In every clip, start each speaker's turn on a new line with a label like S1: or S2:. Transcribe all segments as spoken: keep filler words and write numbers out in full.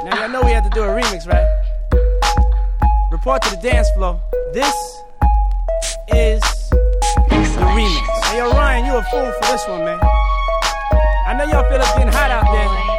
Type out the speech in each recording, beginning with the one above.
S1: Now y'all know we had to do a remix, right? Report to the dance floor. This is the remix. Hey, yo, Ryan, you a fool for this one, man. I know y'all feel it's getting hot out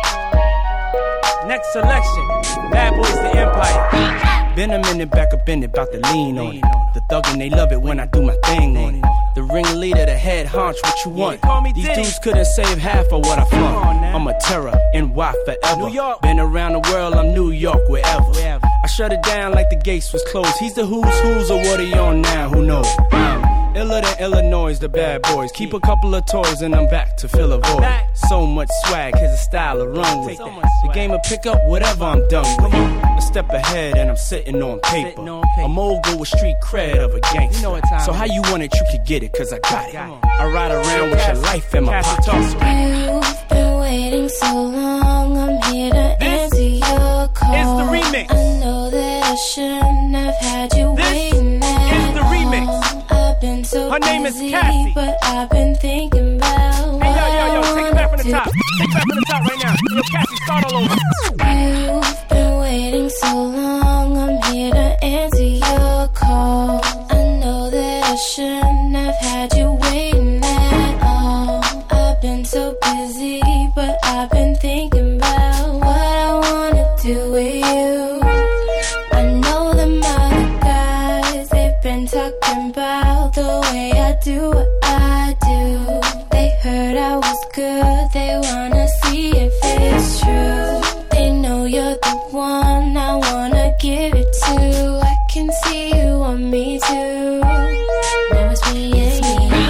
S1: there. Next selection, Bad Boys the Empire. Been a minute back up in it, bout to lean on it. The thuggin', they love it when I do my thing on it. The ringleader, the head honch, what you want? These dudes couldn't save half of what I flaunt. I'm a terror, N Y forever. New York. Been around the world, I'm New York, wherever. wherever. I shut it down like the gates was closed. He's the who's who's, or what are you on now? Who knows? Um, iller than Illinois, the Bad Boys. Keep a couple of toys and I'm back to fill a void. So much swag, here's a style to run with. The game will pick up whatever I'm done with. A step ahead and I'm sitting on paper. A mogul with street cred of a gangster. So how you want it, you can get it, cause I got it. I ride around with your life in my pocket.
S2: You've been waiting so long, I'm here to answer your call.
S1: It's the remix.
S2: I know that I shouldn't have had you
S1: This
S2: waiting that
S1: is the remix.
S2: long. I've been so
S1: Her name is
S2: busy,
S1: Cassie.
S2: but I've been thinking about what
S1: Hey, yo, yo, yo,
S2: I
S1: take it back from the
S2: wanna
S1: top. Take it back from the top right now. Yo, Cassie, start all over.
S2: You've been waiting so long, I'm here to answer your call. I know that I shouldn't have had you waiting that long. I've been so busy, but I've been thinking about what I wanna do with you. I know them other guys, they've been talking about the way I do what I do. They heard I was good, they wanna see if it's true. They know you're the one I wanna give it to. I can see you want me too. Now it's me and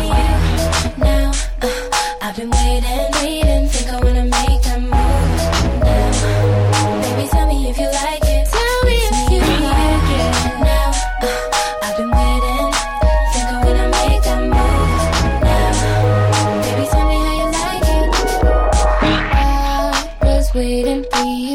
S2: you. Now, uh, I've been waiting, waiting, think I wanna make a move. Now, baby, tell me if you like it. Tell me if you like it. Now, uh, I've been waiting, think I wanna make a move. Now, baby, tell me how you like it. I was waiting for you.